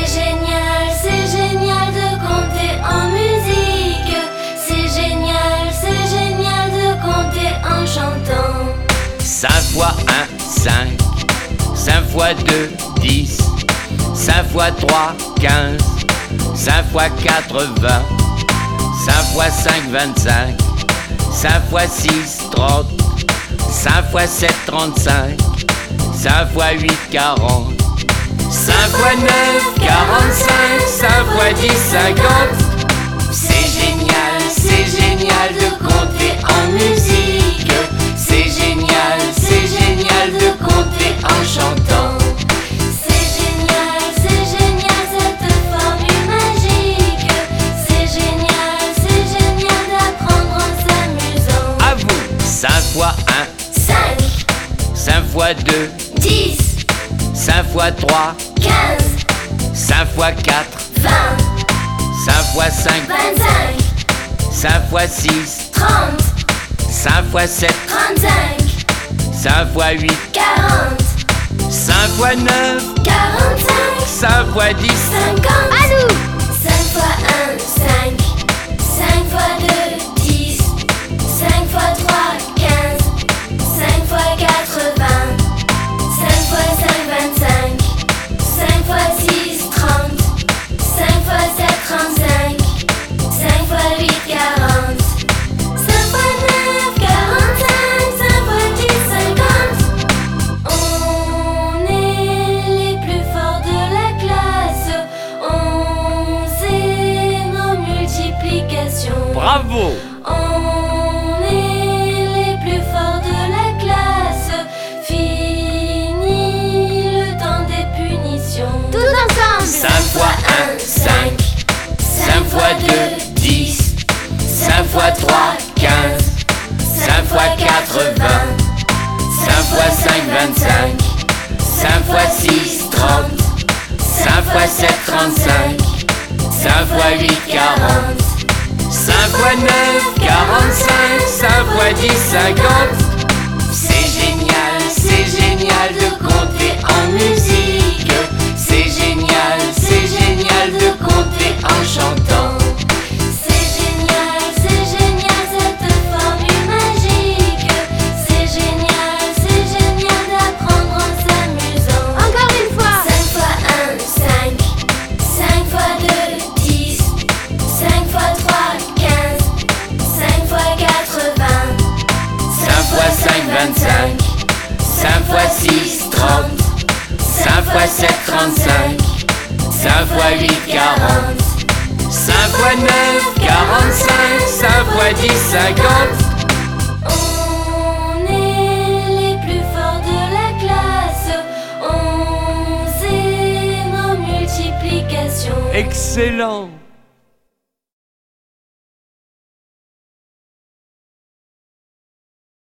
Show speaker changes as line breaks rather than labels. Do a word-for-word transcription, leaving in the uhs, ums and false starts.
génial, c'est génial de compter en musique. C'est génial, c'est génial de compter en chantant.
Cinq fois un, cinq. Cinq fois deux, dix. Cinq fois trois, quinze. Cinq fois quatre, vingt. Cinq fois cinq, vingt-cinq. Cinq fois six, trente. Cinq fois sept, trente-cinq. Cinq fois huit, quarante. Cinq fois neuf, quarante-cinq. Cinq fois dix, cinquante. C'est génial, c'est génial de compter en musique. C'est génial, c'est génial de compter en chantant.
C'est génial, c'est génial cette formule magique. C'est génial, c'est génial d'apprendre en s'amusant.
À vous. Cinq fois un,
cinq.
cinq fois deux,
dix.
cinq fois trois,
quinze.
cinq fois quatre,
vingt.
cinq fois cinq,
vingt-cinq.
cinq fois six,
trente.
cinq fois sept,
trente-cinq.
cinq fois huit,
quarante.
cinq fois neuf,
quarante-cinq.
cinq fois dix,
cinquante. À nous. cinq fois un, cinq. cinq fois deux, dix. cinq fois trois, quinze. cinq fois quatre, vingt. cinq fois cinq, vingt-cinq. cinq fois six, trente. cinq fois sept, trente-cinq. cinq fois huit, quarante. cinq fois neuf, quarante-cinq. cinq fois dix, cinquante. On est les plus forts de la classe. On sait nos multiplications.
bravo!
On est les plus forts de la classe. Fini le temps des punitions. Tous ensemble.
Cinq fois un, cinq. cinq fois deux, dix. cinq fois trois, quinze. cinq fois quatre, vingt. cinq fois cinq, vingt-cinq. cinq fois six, trente. cinq fois sept, trente-cinq. cinq fois huit, quarante. cinq fois neuf, quarante-cinq. cinq fois dix, cinquante. C'est génial, c'est génial de compter en musique. C'est génial, c'est génial de compter en chantant.
C'est génial, c'est génial cette formule magique. C'est génial, c'est génial d'apprendre en s'amusant. Encore une fois. cinq fois un, cinq. cinq fois deux, dix. cinq fois trois, quinze. cinq fois quatre, vingt.
cinq fois cinq, vingt-cinq. cinq fois six, trente. cinq fois sept, trente-cinq. cinq fois huit, quarante. cinq fois neuf, quarante-cinq. cinq fois dix, cinquante.
On est les plus forts de la classe. On sait nos multiplications.
Excellent!